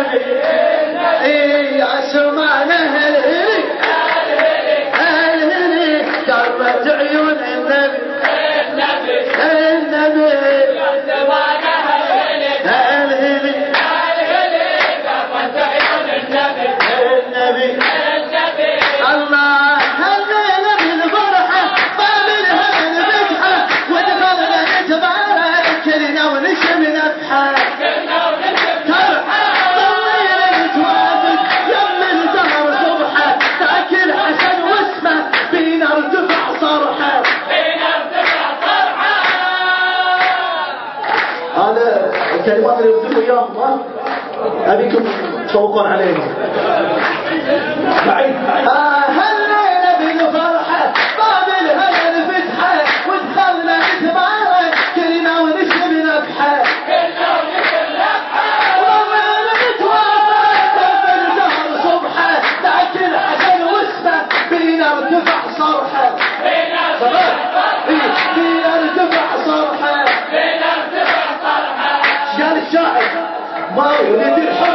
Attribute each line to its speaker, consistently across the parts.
Speaker 1: النبي عسمان الهلي الهلي قرت عيون النبي النبي عسمان الهلي الهلي قرت عيون النبي النبي الله هلينا بالفرحة طالها الفتحة ودخلنا نتبارك كلنا ونشم نفحة الكلمات اللي يبدو اياهم ابيكم تفوقون عليهم. هلينا بالفرحه طاب الهنا الفتحه ودخلنا نتبارك كلنا ونشم نفحه وضلينا نتوافق في الدهر صبحه لكن الحسن واسمه بينا ارتفع صرحه بينا ارتفع صرحه قال الشاعر ما ولد الحب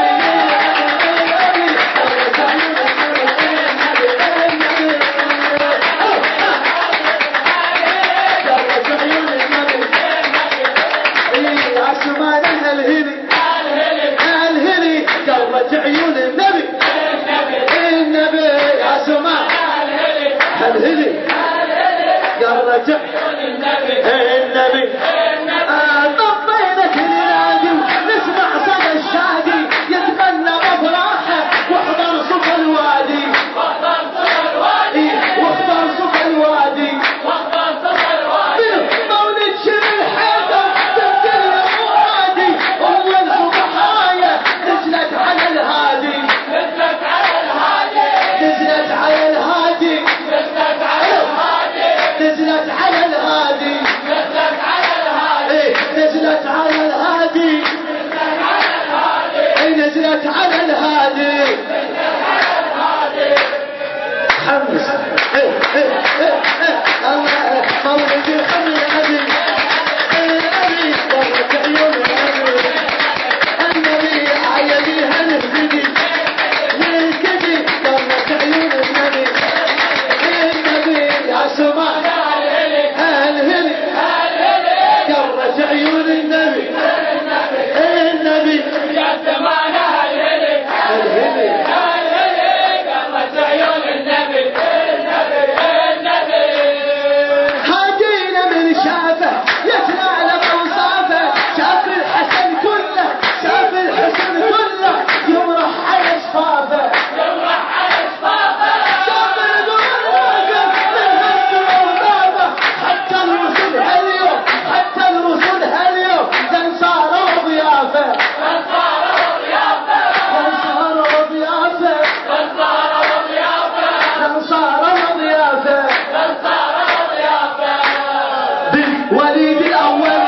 Speaker 1: عسمانها الهلي الهلي قرت عيون النبي النبي عسمان الهلي قرت عيون النبي نسمع صدى الشادي يتمنى بفراحه واحضر صف الوادي واحضر صف الوادي مولد شبل حيدر تبدل المعادي اول صبحايه نزلت على الهادي نزلت على الهادي نزلت على الهادي نزلت على الهادي نزلت على الهادي نزلت على الهادي حمس الله مولد الحمل النبي النبي قرت عيون النبي عيديها نهدي نهدي قرت عيون النبي يا سمان الهلي قرت عيون النبي يا سمان الهلي قرت عيون النبي هاجينا من شافه يسمع له اوصافه شاف الحسن كله شاف الحسن كله يمرح على شفافه شاف القمر واقف من هم واوصافه حتى الرسل هاليوم صاروا ضيافه بالوليد الاول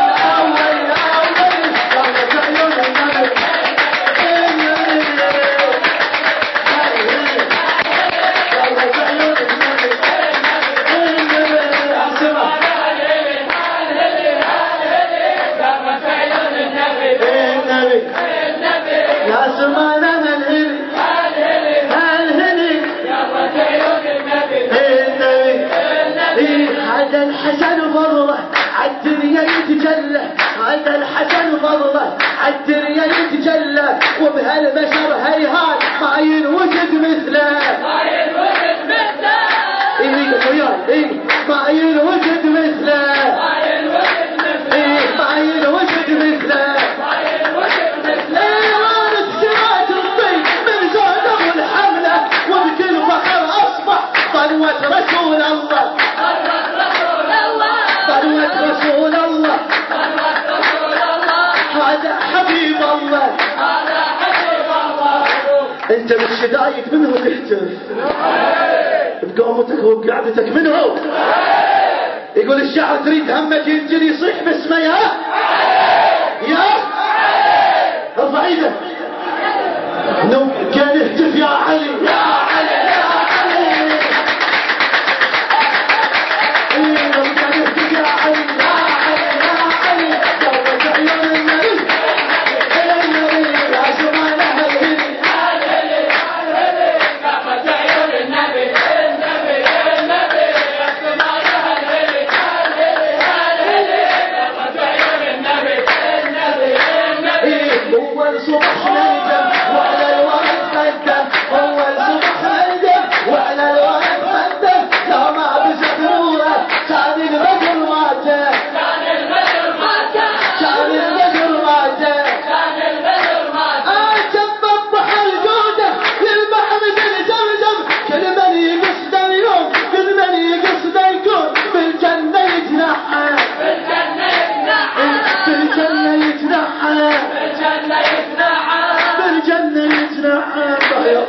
Speaker 1: قرت عيون النبي قرت عيون النبي يا سمانها الهلي قرت عيون النبي هذا الحسن فضله عالدنيا يتجلى هذا الحسن فضله عالدنيا يتجلى وبهالبشر هيهات ما ينوجد مثله ما ينوجد مثله ضروة رسول الله هذا حبيب الله انت بالشدايد منه تحتف بقومتك وبقعدتك منه يقول الشعر تريد همك ينجلي يصيح باسمه يا ارفع ايدك كان يهتف يا علي يا علي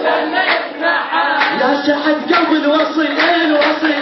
Speaker 1: يا سعد قلب الوصي الوصي